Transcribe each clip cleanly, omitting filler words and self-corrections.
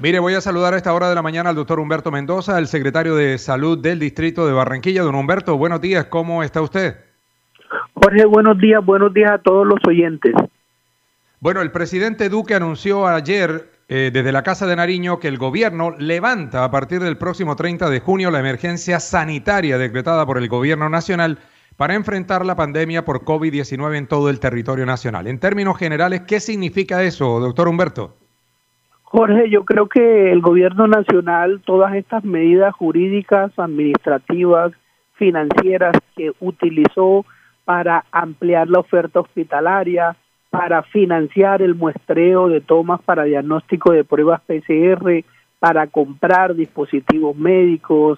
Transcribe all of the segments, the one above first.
Mire, voy a saludar a esta hora de la mañana al doctor Humberto Mendoza, el secretario de Salud del Distrito de Barranquilla. Don Humberto, buenos días, ¿cómo está usted? Jorge, buenos días a todos los oyentes. Bueno, el presidente Duque anunció ayer desde la Casa de Nariño que el gobierno levanta a partir del próximo 30 de junio la emergencia sanitaria decretada por el gobierno nacional para enfrentar la pandemia por COVID-19 en todo el territorio nacional. En términos generales, ¿qué significa eso, doctor Humberto? Jorge, yo creo que el gobierno nacional, todas estas medidas jurídicas, administrativas, financieras que utilizó para ampliar la oferta hospitalaria, para financiar el muestreo de tomas para diagnóstico de pruebas PCR, para comprar dispositivos médicos,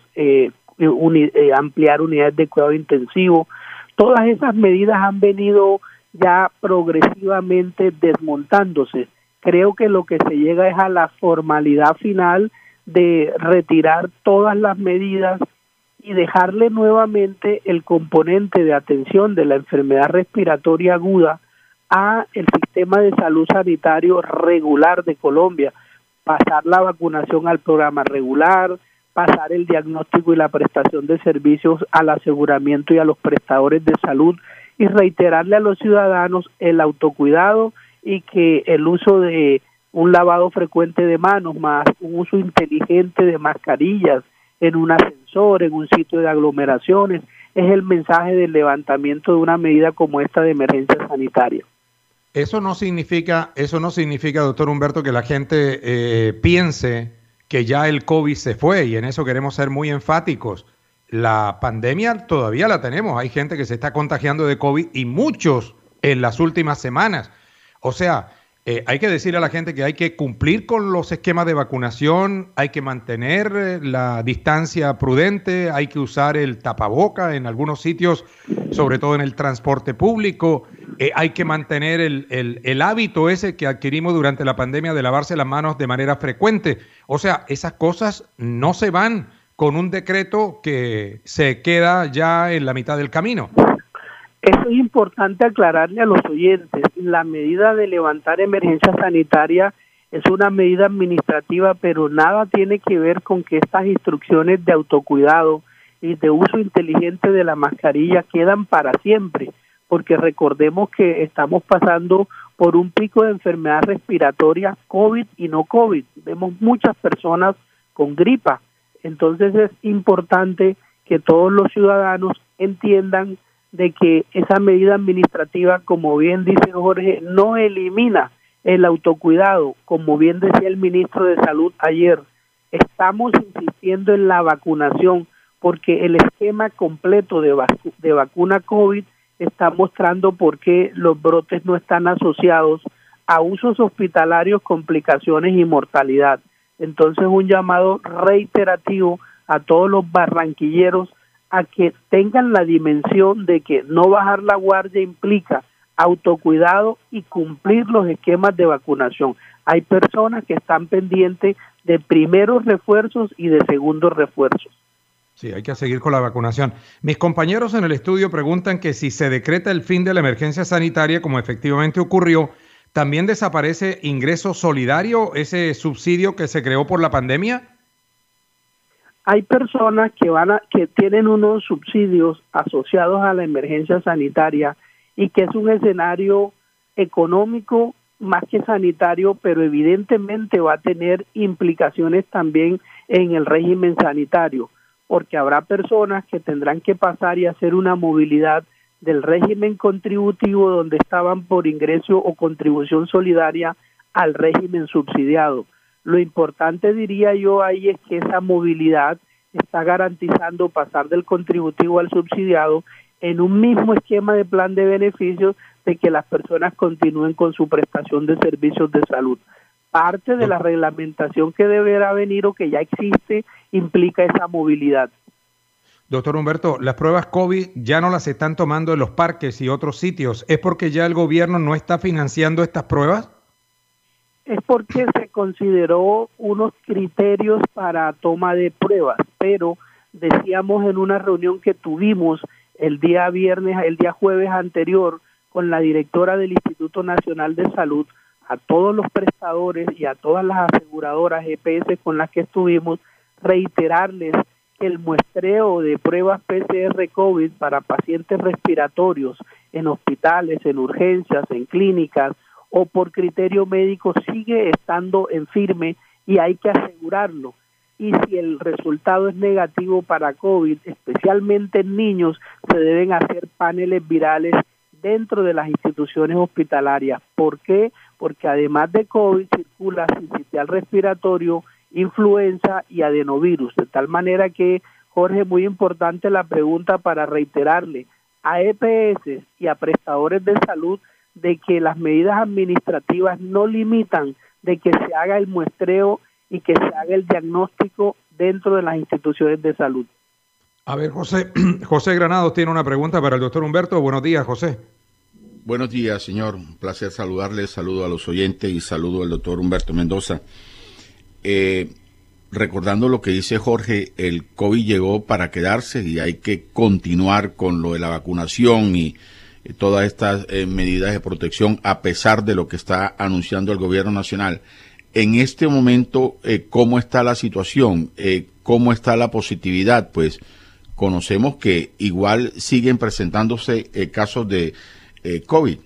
ampliar unidades de cuidado intensivo. Todas esas medidas han venido ya progresivamente desmontándose. Creo que lo que se llega es a la formalidad final de retirar todas las medidas y dejarle nuevamente el componente de atención de la enfermedad respiratoria aguda a el sistema de salud sanitario regular de Colombia, pasar la vacunación al programa regular, pasar el diagnóstico y la prestación de servicios al aseguramiento y a los prestadores de salud y reiterarle a los ciudadanos el autocuidado y que el uso de un lavado frecuente de manos más un uso inteligente de mascarillas en un ascensor, en un sitio de aglomeraciones, es el mensaje del levantamiento de una medida como esta de emergencia sanitaria. Eso no significa, doctor Humberto, que la gente piense que ya el COVID se fue, y en eso queremos ser muy enfáticos. La pandemia todavía la tenemos, hay gente que se está contagiando de COVID y muchos en las últimas semanas. O sea, hay que decir a la gente que hay que cumplir con los esquemas de vacunación, hay que mantener la distancia prudente, hay que usar el tapaboca en algunos sitios, sobre todo en el transporte público, hay que mantener el hábito ese que adquirimos durante la pandemia de lavarse las manos de manera frecuente. O sea, esas cosas no se van con un decreto que se queda ya en la mitad del camino. Eso es importante aclararle a los oyentes. La medida de levantar emergencia sanitaria es una medida administrativa, pero nada tiene que ver con que estas instrucciones de autocuidado y de uso inteligente de la mascarilla quedan para siempre, porque recordemos que estamos pasando por un pico de enfermedad respiratoria COVID y no COVID. Vemos muchas personas con gripa. Entonces es importante que todos los ciudadanos entiendan de que esa medida administrativa, como bien dice Jorge, no elimina el autocuidado, como bien decía el ministro de Salud ayer. Estamos insistiendo en la vacunación porque el esquema completo de vacuna COVID está mostrando por qué los brotes no están asociados a usos hospitalarios, complicaciones y mortalidad. Entonces, un llamado reiterativo a todos los barranquilleros a que tengan la dimensión de que no bajar la guardia implica autocuidado y cumplir los esquemas de vacunación. Hay personas que están pendientes de primeros refuerzos y de segundos refuerzos. Sí, hay que seguir con la vacunación. Mis compañeros en el estudio preguntan que si se decreta el fin de la emergencia sanitaria, como efectivamente ocurrió, ¿también desaparece ingreso solidario, ese subsidio que se creó por la pandemia? Hay personas que tienen unos subsidios asociados a la emergencia sanitaria y que es un escenario económico más que sanitario, pero evidentemente va a tener implicaciones también en el régimen sanitario, porque habrá personas que tendrán que pasar y hacer una movilidad del régimen contributivo donde estaban por ingreso o contribución solidaria al régimen subsidiado. Lo importante, diría yo, ahí es que esa movilidad está garantizando pasar del contributivo al subsidiado en un mismo esquema de plan de beneficios de que las personas continúen con su prestación de servicios de salud. Parte de la reglamentación que deberá venir o que ya existe implica esa movilidad. Doctor Humberto, las pruebas COVID ya no las están tomando en los parques y otros sitios. ¿Es porque ya el gobierno no está financiando estas pruebas? Es porque se consideró unos criterios para toma de pruebas, pero decíamos en una reunión que tuvimos el día jueves anterior con la directora del Instituto Nacional de Salud, a todos los prestadores y a todas las aseguradoras EPS con las que estuvimos, reiterarles que el muestreo de pruebas PCR COVID para pacientes respiratorios en hospitales, en urgencias, en clínicas o por criterio médico sigue estando en firme y hay que asegurarlo. Y si el resultado es negativo para COVID, especialmente en niños, se deben hacer paneles virales dentro de las instituciones hospitalarias. ¿Por qué? Porque además de COVID circula sincitial respiratorio, influenza y adenovirus. De tal manera que, Jorge, muy importante la pregunta para reiterarle a EPS y a prestadores de salud de que las medidas administrativas no limitan de que se haga el muestreo y que se haga el diagnóstico dentro de las instituciones de salud. A ver, José Granados tiene una pregunta para el doctor Humberto. Buenos días, José. Buenos días, señor. Un placer saludarle, saludo a los oyentes y saludo al doctor Humberto Mendoza. Recordando lo que dice Jorge, el COVID llegó para quedarse y hay que continuar con lo de la vacunación y todas estas medidas de protección a pesar de lo que está anunciando el gobierno nacional. En este momento, ¿cómo está la situación? ¿Cómo está la positividad? Pues conocemos que igual siguen presentándose casos de COVID.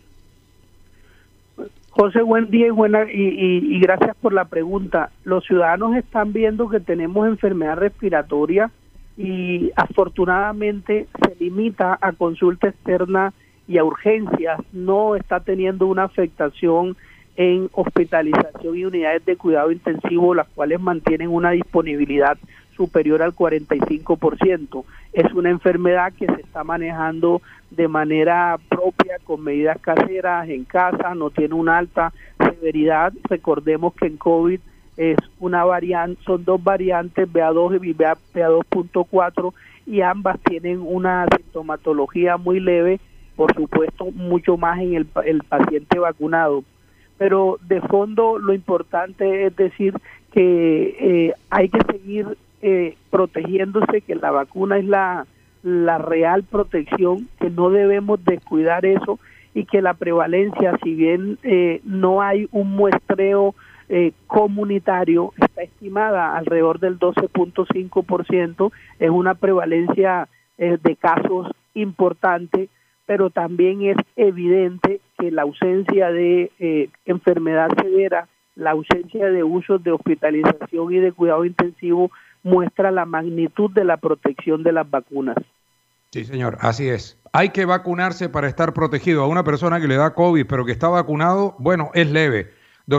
José, buen día y gracias por la pregunta. Los ciudadanos están viendo que tenemos enfermedad respiratoria y afortunadamente se limita a consulta externa y a urgencias, no está teniendo una afectación en hospitalización y unidades de cuidado intensivo, las cuales mantienen una disponibilidad superior al 45%. Es una enfermedad que se está manejando de manera propia, con medidas caseras, en casa, no tiene una alta severidad. Recordemos que en COVID es una variante, son dos variantes, BA2 y BA2.4, y ambas tienen una sintomatología muy leve, por supuesto, mucho más en el paciente vacunado. Pero de fondo lo importante es decir que hay que seguir protegiéndose, que la vacuna es la real protección, que no debemos descuidar eso y que la prevalencia, si bien no hay un muestreo comunitario, está estimada alrededor del 12.5%, es una prevalencia de casos importante, pero también es evidente que la ausencia de enfermedad severa, la ausencia de usos de hospitalización y de cuidado intensivo muestra la magnitud de la protección de las vacunas. Sí, señor, así es. Hay que vacunarse para estar protegido. A una persona que le da COVID pero que está vacunado, bueno, es leve.